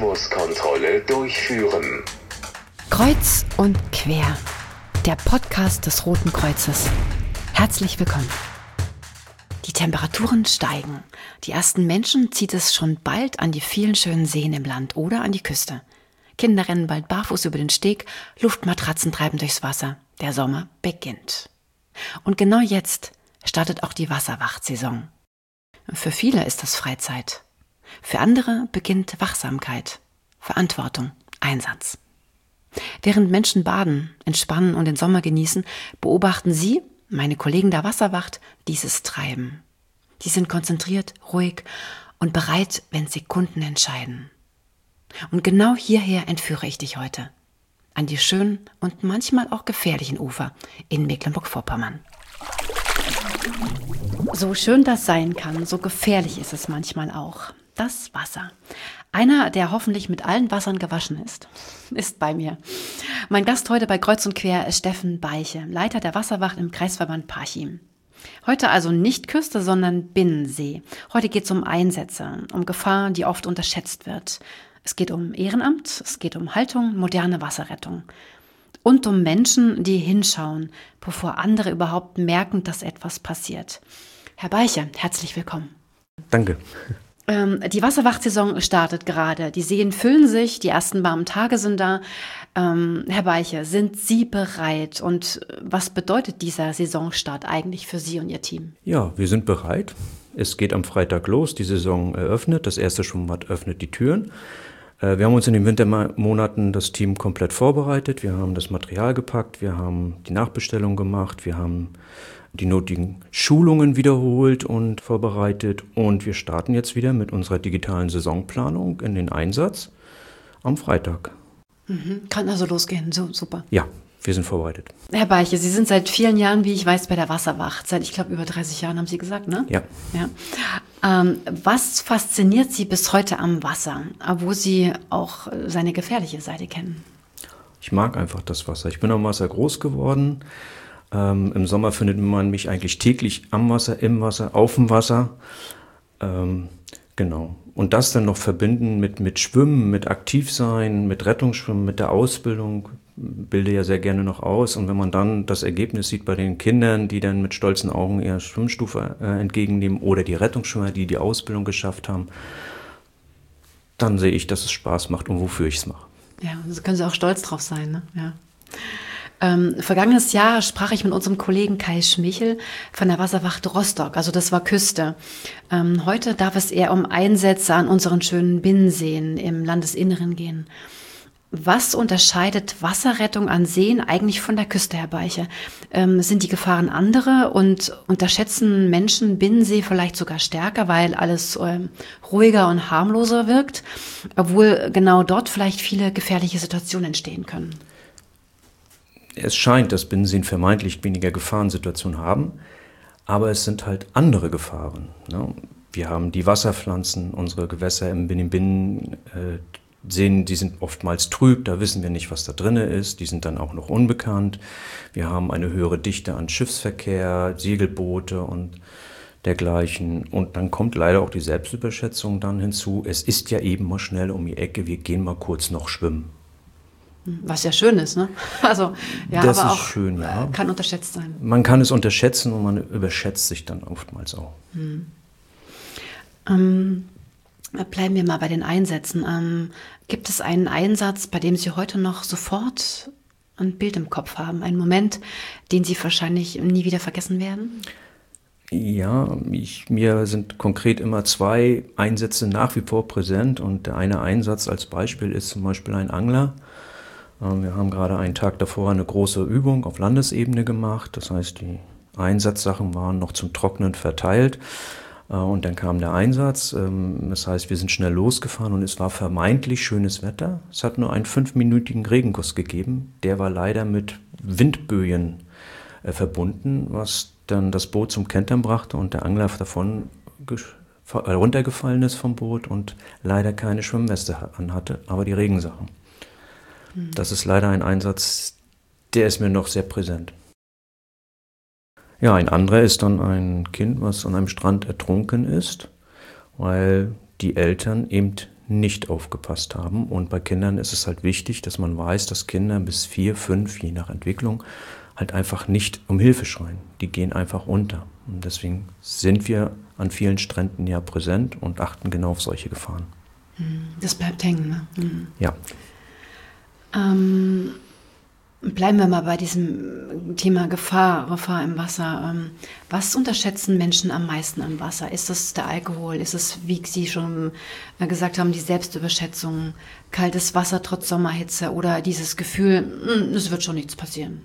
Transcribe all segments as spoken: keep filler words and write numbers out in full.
Rhythmuskontrolle durchführen. Kreuz und quer, der Podcast des Roten Kreuzes. Herzlich willkommen. Die Temperaturen steigen. Die ersten Menschen zieht es schon bald an die vielen schönen Seen im Land oder an die Küste. Kinder rennen bald barfuß über den Steg, Luftmatratzen treiben durchs Wasser. Der Sommer beginnt. Und genau jetzt startet auch die Wasserwachtsaison. Für viele ist das Freizeit. Für andere beginnt Wachsamkeit, Verantwortung, Einsatz. Während Menschen baden, entspannen und den Sommer genießen, beobachten Sie, meine Kollegen der Wasserwacht, dieses Treiben. Die sind konzentriert, ruhig und bereit, wenn Sekunden entscheiden. Und genau hierher entführe ich dich heute. An die schönen und manchmal auch gefährlichen Ufer in Mecklenburg-Vorpommern. So schön das sein kann, so gefährlich ist es manchmal auch. Das Wasser. Einer, der hoffentlich mit allen Wassern gewaschen ist, ist bei mir. Mein Gast heute bei Kreuz und Quer ist Steffen Beiche, Leiter der Wasserwacht im Kreisverband Parchim. Heute also nicht Küste, sondern Binnensee. Heute geht es um Einsätze, um Gefahr, die oft unterschätzt wird. Es geht um Ehrenamt, es geht um Haltung, moderne Wasserrettung. Und um Menschen, die hinschauen, bevor andere überhaupt merken, dass etwas passiert. Herr Beiche, herzlich willkommen. Danke. Ähm, die Wasserwachtsaison startet gerade. Die Seen füllen sich, die ersten warmen Tage sind da. Ähm, Herr Beiche, sind Sie bereit? Und was bedeutet dieser Saisonstart eigentlich für Sie und Ihr Team? Ja, wir sind bereit. Es geht am Freitag los, die Saison eröffnet. Das erste Schwimmbad öffnet die Türen. Wir haben uns in den Wintermonaten das Team komplett vorbereitet. Wir haben das Material gepackt, wir haben die Nachbestellung gemacht, wir haben die nötigen Schulungen wiederholt und vorbereitet. Und wir starten jetzt wieder mit unserer digitalen Saisonplanung in den Einsatz am Freitag. Mhm. Kann also losgehen, so super. Ja, wir sind vorbereitet. Herr Beiche, Sie sind seit vielen Jahren, wie ich weiß, bei der Wasserwacht. Seit, ich glaube, über dreißig Jahren haben Sie gesagt, ne? Ja. ja. Ähm, was fasziniert Sie bis heute am Wasser, wo Sie auch seine gefährliche Seite kennen? Ich mag einfach das Wasser. Ich bin am Wasser groß geworden. Ähm, Im Sommer findet man mich eigentlich täglich am Wasser, im Wasser, auf dem Wasser. Ähm, genau. Und das dann noch verbinden mit, mit Schwimmen, mit Aktivsein, mit Rettungsschwimmen, mit der Ausbildung. Bilde ja sehr gerne noch aus. Und wenn man dann das Ergebnis sieht bei den Kindern, die dann mit stolzen Augen ihre Schwimmstufe äh, entgegennehmen oder die Rettungsschwimmer, die die Ausbildung geschafft haben, dann sehe ich, dass es Spaß macht und wofür ich es mache. Ja, da können Sie auch stolz drauf sein, ne? Ja. Ähm, vergangenes Jahr sprach ich mit unserem Kollegen Kai Schmichel von der Wasserwacht Rostock, also das war Küste. Ähm, heute darf es eher um Einsätze an unseren schönen Binnenseen im Landesinneren gehen. Was unterscheidet Wasserrettung an Seen eigentlich von der Küste, Herr Beiche? Ähm, sind die Gefahren andere und unterschätzen Menschen Binnensee vielleicht sogar stärker, weil alles ähm, ruhiger und harmloser wirkt, obwohl genau dort vielleicht viele gefährliche Situationen entstehen können? Es scheint, dass Binnenseen vermeintlich weniger Gefahrensituationen haben, aber es sind halt andere Gefahren. Ne? Wir haben die Wasserpflanzen, unsere Gewässer im Binnen, äh, Seen, die sind oftmals trüb, da wissen wir nicht, was da drin ist, die sind dann auch noch unbekannt. Wir haben eine höhere Dichte an Schiffsverkehr, Segelboote und dergleichen. Und dann kommt leider auch die Selbstüberschätzung dann hinzu. Es ist ja eben mal schnell um die Ecke, wir gehen mal kurz noch schwimmen. Was ja schön ist, ne? Also, ja, das aber ist auch schön, ja. Kann unterschätzt sein. Man kann es unterschätzen und man überschätzt sich dann oftmals auch. Hm. Ähm, bleiben wir mal bei den Einsätzen. Ähm, gibt es einen Einsatz, bei dem Sie heute noch sofort ein Bild im Kopf haben? Einen Moment, den Sie wahrscheinlich nie wieder vergessen werden? Ja, ich, mir sind konkret immer zwei Einsätze nach wie vor präsent. Und der eine Einsatz als Beispiel ist zum Beispiel ein Angler. Wir haben gerade einen Tag davor eine große Übung auf Landesebene gemacht. Das heißt, die Einsatzsachen waren noch zum Trocknen verteilt. Und dann kam der Einsatz. Das heißt, wir sind schnell losgefahren und es war vermeintlich schönes Wetter. Es hat nur einen fünfminütigen Regenguss gegeben. Der war leider mit Windböen verbunden, was dann das Boot zum Kentern brachte und der Angler davon runtergefallen ist vom Boot und leider keine Schwimmweste anhatte, aber die Regensachen. Das ist leider ein Einsatz, der ist mir noch sehr präsent. Ja, ein anderer ist dann ein Kind, was an einem Strand ertrunken ist, weil die Eltern eben nicht aufgepasst haben. Und bei Kindern ist es halt wichtig, dass man weiß, dass Kinder bis vier, fünf, je nach Entwicklung, halt einfach nicht um Hilfe schreien. Die gehen einfach unter. Und deswegen sind wir an vielen Stränden ja präsent und achten genau auf solche Gefahren. Das bleibt hängen, ne? Mhm. Ja. Ähm, bleiben wir mal bei diesem Thema Gefahr, Gefahr im Wasser. Ähm, was unterschätzen Menschen am meisten am Wasser? Ist es der Alkohol? Ist es, wie Sie schon äh, gesagt haben, die Selbstüberschätzung, kaltes Wasser trotz Sommerhitze oder dieses Gefühl, mh, es wird schon nichts passieren?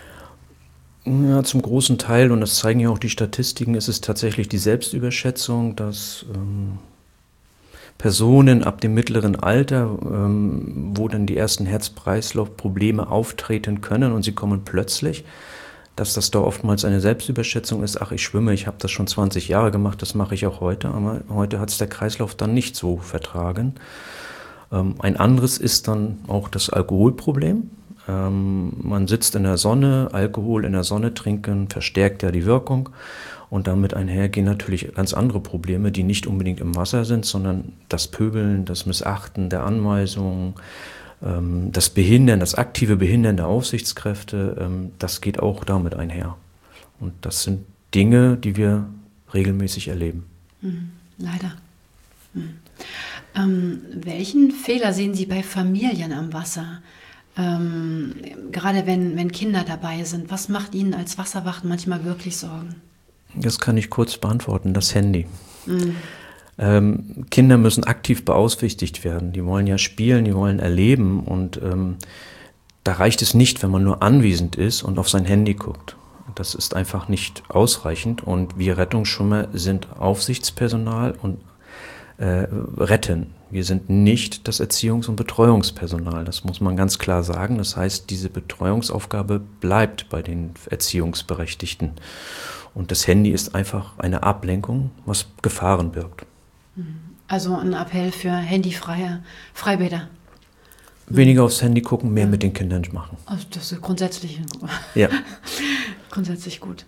Ja, zum großen Teil, und das zeigen ja auch die Statistiken, ist es tatsächlich die Selbstüberschätzung, dass ähm, Personen ab dem mittleren Alter, ähm, wo dann die ersten Herz-Kreislauf-Probleme auftreten können und sie kommen plötzlich, dass das da oftmals eine Selbstüberschätzung ist. Ach, ich schwimme, ich habe das schon zwanzig Jahre gemacht, das mache ich auch heute, aber heute hat es der Kreislauf dann nicht so vertragen. Ähm, ein anderes ist dann auch das Alkoholproblem. Ähm, man sitzt in der Sonne, Alkohol in der Sonne trinken verstärkt ja die Wirkung und damit einhergehen natürlich ganz andere Probleme, die nicht unbedingt im Wasser sind, sondern das Pöbeln, das Missachten der Anweisungen, ähm, das Behindern, das aktive Behindern der Aufsichtskräfte, ähm, das geht auch damit einher. Und das sind Dinge, die wir regelmäßig erleben. Mhm, leider. Mhm. Ähm, welchen Fehler sehen Sie bei Familien am Wasser? Ähm, gerade wenn, wenn Kinder dabei sind, was macht Ihnen als Wasserwacht manchmal wirklich Sorgen? Das kann ich kurz beantworten, das Handy. Mhm. Ähm, Kinder müssen aktiv beaufsichtigt werden, die wollen ja spielen, die wollen erleben und ähm, da reicht es nicht, wenn man nur anwesend ist und auf sein Handy guckt. Das ist einfach nicht ausreichend und wir Rettungsschwimmer sind Aufsichtspersonal und äh, retten. Wir sind nicht das Erziehungs- und Betreuungspersonal, das muss man ganz klar sagen. Das heißt, diese Betreuungsaufgabe bleibt bei den Erziehungsberechtigten. Und das Handy ist einfach eine Ablenkung, was Gefahren birgt. Also ein Appell für handyfreie Freibäder. Weniger aufs Handy gucken, mehr ja. mit den Kindern machen. Also das ist grundsätzlich, ja. grundsätzlich gut.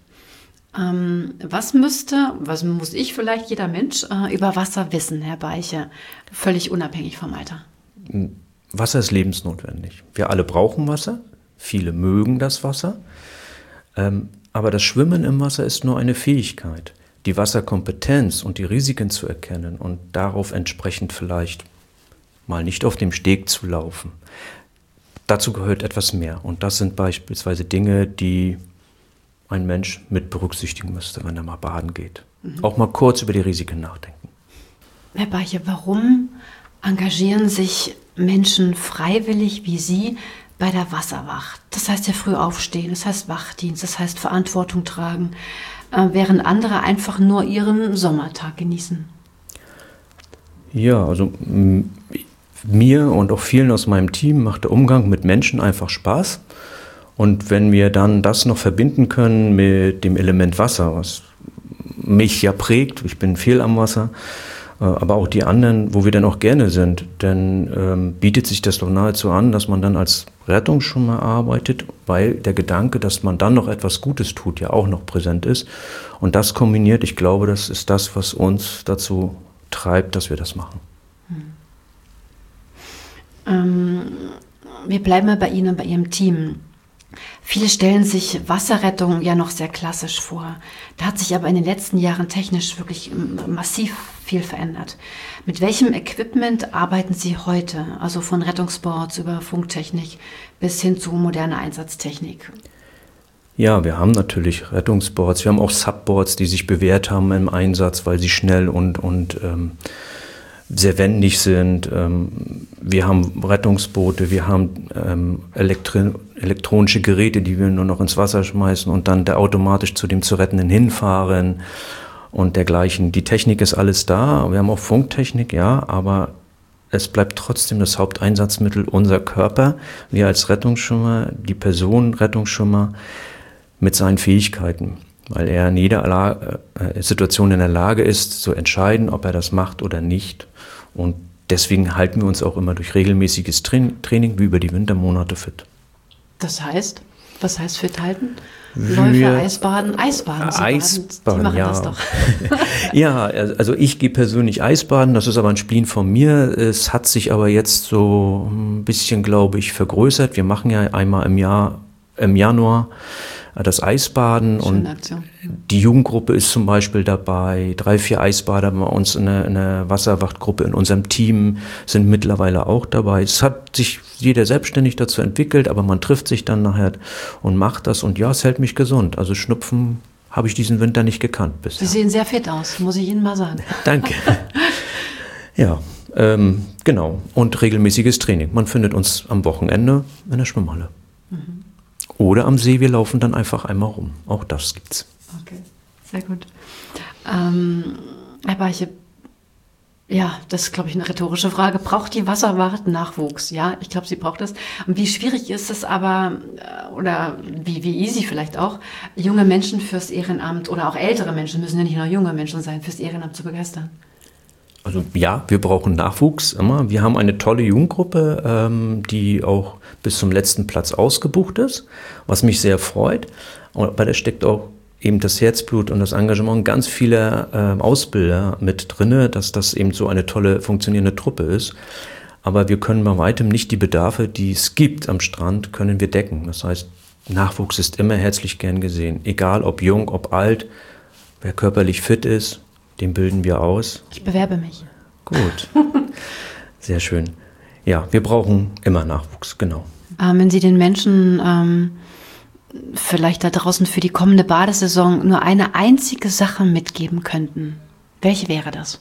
Ähm, was müsste, was muss ich vielleicht jeder Mensch äh, über Wasser wissen, Herr Beiche, völlig unabhängig vom Alter? Wasser ist lebensnotwendig. Wir alle brauchen Wasser, viele mögen das Wasser, ähm, aber das Schwimmen im Wasser ist nur eine Fähigkeit. Die Wasserkompetenz und die Risiken zu erkennen und darauf entsprechend vielleicht mal nicht auf dem Steg zu laufen, dazu gehört etwas mehr. Und das sind beispielsweise Dinge, die ein Mensch mit berücksichtigen müsste, wenn er mal baden geht. Mhm. Auch mal kurz über die Risiken nachdenken. Herr Beiche, warum engagieren sich Menschen freiwillig wie Sie bei der Wasserwacht? Das heißt ja früh aufstehen, das heißt Wachdienst, das heißt Verantwortung tragen, äh, während andere einfach nur ihren Sommertag genießen. Ja, also m- mir und auch vielen aus meinem Team macht der Umgang mit Menschen einfach Spaß. Und wenn wir dann das noch verbinden können mit dem Element Wasser, was mich ja prägt, ich bin viel am Wasser, aber auch die anderen, wo wir dann auch gerne sind, dann ähm, bietet sich das doch nahezu an, dass man dann als Rettungsschwimmer arbeitet, weil der Gedanke, dass man dann noch etwas Gutes tut, ja auch noch präsent ist. Und das kombiniert, ich glaube, das ist das, was uns dazu treibt, dass wir das machen. Hm. Ähm, wir bleiben mal bei Ihnen, bei Ihrem Team. Viele stellen sich Wasserrettung ja noch sehr klassisch vor. Da hat sich aber in den letzten Jahren technisch wirklich massiv viel verändert. Mit welchem Equipment arbeiten Sie heute? Also von Rettungsboards über Funktechnik bis hin zu moderner Einsatztechnik. Ja, wir haben natürlich Rettungsboards. Wir haben auch Subboards, die sich bewährt haben im Einsatz, weil sie schnell und, und ähm, sehr wendig sind. Ähm, wir haben Rettungsboote, wir haben ähm, elektri- elektronische Geräte, die wir nur noch ins Wasser schmeißen und dann der automatisch zu dem zu Rettenden hinfahren und dergleichen. Die Technik ist alles da. Wir haben auch Funktechnik, ja, aber es bleibt trotzdem das Haupteinsatzmittel unser Körper. Wir als Rettungsschwimmer, die Person Rettungsschwimmer mit seinen Fähigkeiten, weil er in jeder La- äh, Situation in der Lage ist, zu entscheiden, ob er das macht oder nicht. Und deswegen halten wir uns auch immer durch regelmäßiges Tra- Training wie über die Wintermonate fit. Das heißt? Was heißt fit halten? Läufe, Eisbaden, Eisbaden. Eisbaden, die machen ja. das doch. Ja, also ich gehe persönlich Eisbaden, das ist aber ein Spleen von mir. Es hat sich aber jetzt so ein bisschen, glaube ich, vergrößert. Wir machen ja einmal im Jahr, im Januar das Eisbaden. Schöne und Aktion. Die Jugendgruppe ist zum Beispiel dabei. Drei, vier Eisbader bei uns in der, in der Wasserwachtgruppe in unserem Team sind mittlerweile auch dabei. Es hat sich jeder selbstständig dazu entwickelt, aber man trifft sich dann nachher und macht das. Und ja, es hält mich gesund. Also Schnupfen habe ich diesen Winter nicht gekannt bisher. Sie sehen sehr fit aus, muss ich Ihnen mal sagen. Danke. Ja, ähm, genau. Und regelmäßiges Training. Man findet uns am Wochenende in der Schwimmhalle. Mhm. Oder am See, wir laufen dann einfach einmal rum. Auch das gibt's. Okay, sehr gut. Ähm, Herr Beiche, ja, das ist, glaube ich, eine rhetorische Frage. Braucht die Wasserwacht Nachwuchs? Ja, ich glaube, sie braucht es. Und wie schwierig ist es aber, oder wie, wie easy vielleicht auch, junge Menschen fürs Ehrenamt oder auch ältere Menschen, müssen ja nicht nur junge Menschen sein, fürs Ehrenamt zu begeistern? Also ja, wir brauchen Nachwuchs immer. Wir haben eine tolle Jugendgruppe, ähm, die auch bis zum letzten Platz ausgebucht ist, was mich sehr freut. Aber da steckt auch eben das Herzblut und das Engagement ganz vieler äh, Ausbilder mit drinne, dass das eben so eine tolle, funktionierende Truppe ist. Aber wir können bei weitem nicht die Bedarfe, die es gibt am Strand, können wir decken. Das heißt, Nachwuchs ist immer herzlich gern gesehen. Egal ob jung, ob alt, wer körperlich fit ist, den bilden wir aus. Ich bewerbe mich. Gut, sehr schön. Ja, wir brauchen immer Nachwuchs, genau. Ähm, wenn Sie den Menschen ähm, vielleicht da draußen für die kommende Badesaison nur eine einzige Sache mitgeben könnten, welche wäre das?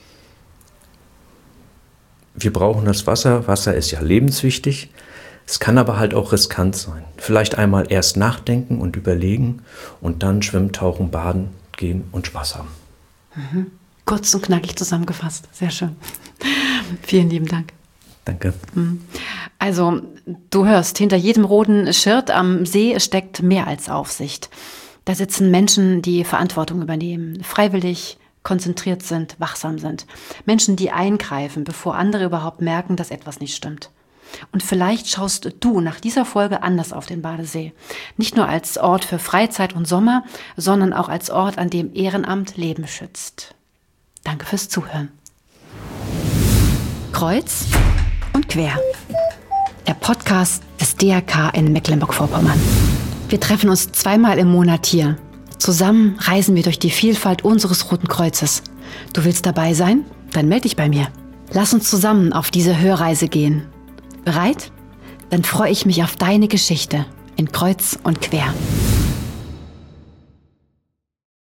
Wir brauchen das Wasser. Wasser ist ja lebenswichtig. Es kann aber halt auch riskant sein. Vielleicht einmal erst nachdenken und überlegen und dann schwimmen, tauchen, baden, gehen und Spaß haben. Mhm. Kurz und knackig zusammengefasst. Sehr schön. Vielen lieben Dank. Danke. Also, du hörst, hinter jedem roten Shirt am See steckt mehr als Aufsicht. Da sitzen Menschen, die Verantwortung übernehmen, freiwillig, konzentriert sind, wachsam sind. Menschen, die eingreifen, bevor andere überhaupt merken, dass etwas nicht stimmt. Und vielleicht schaust du nach dieser Folge anders auf den Badesee. Nicht nur als Ort für Freizeit und Sommer, sondern auch als Ort, an dem Ehrenamt Leben schützt. Danke fürs Zuhören. Kreuz und quer. Der Podcast des D R K in Mecklenburg-Vorpommern. Wir treffen uns zweimal im Monat hier. Zusammen reisen wir durch die Vielfalt unseres Roten Kreuzes. Du willst dabei sein? Dann melde dich bei mir. Lass uns zusammen auf diese Hörreise gehen. Bereit? Dann freue ich mich auf deine Geschichte in Kreuz und Quer.